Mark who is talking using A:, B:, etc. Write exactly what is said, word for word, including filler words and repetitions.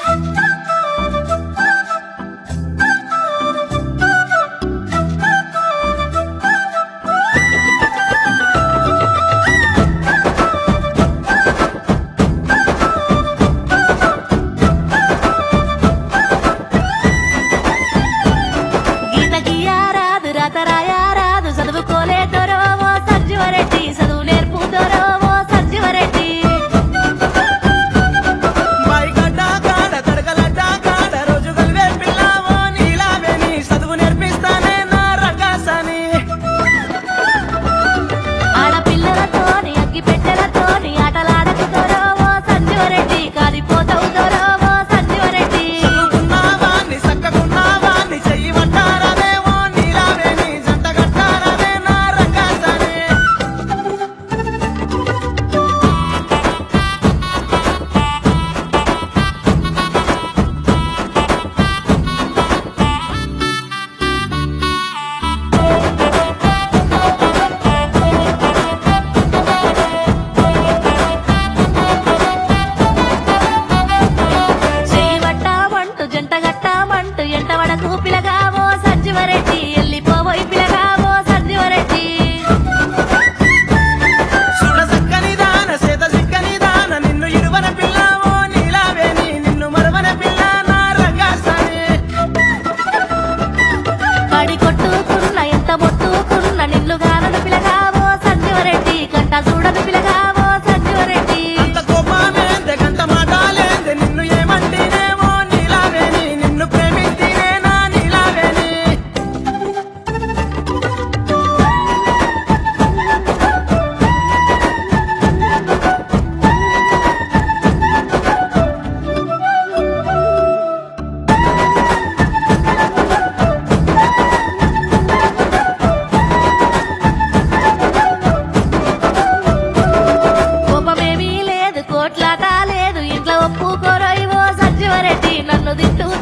A: రాయరాదు చదువుకోలేదోరో ఓ సంజీవరెడ్డి చదువు నేర్పుదోరో ఓ సంజీవరెడ్డి
B: మైగడ్డ కాడ తడకలడ్డ కాడ రోజు గల్వే పిల్లవో నీలావేని చదువు నేర్పిస్తానే నా రంగాసని
A: ఆడపిల్లలతోని అగ్గి పెట్టెలతోని ఆటలాడకుదోరో ఓ సంజీవరెడ్డి కాలిపోతావుదోరో ఓ సంజీవరెడ్డి
B: చదువుకున్నావాన్ని చక్కకున్నావాన్ని చెయ్యి వంటారవే ఓ నీలావేని జంట కట్టారవే నా రంగాసని
A: చెయ్యి పట్టామంటూ జంట గట్టామంటూ ఎంట వడకు పిలగావో సంజీవరెడ్డి ఎల్లిపోబోయి పిలగావో సంజీవరెడ్డి
B: చూడ చక్కని దాన సేత చిక్కని దాన నిన్ను ఇరువన పిల్లవో నీలావేని నిన్ను మరువన పిల్ల నా రంగాసని
A: పడి కొట్టుకున్న ఎంత మొట్టుకున్న నిన్ను గానను పిలగావో సంజీవరెడ్డి కంట చూడను పిలగావో సంజీవరెడ్డి
B: అంత కోపమేందే గంట మాటాలేందే నిన్ను ఏమంటేనేమో నీలావేని నిన్ను ప్రేమిస్తేనే నా నీలావేని
A: కోపమేమీ లేదు కోట్లాట లేదు ఇంట్లో ఒప్పుకోరోయ్ ఓ సంజీవరెడ్డి నన్ను తిట్టు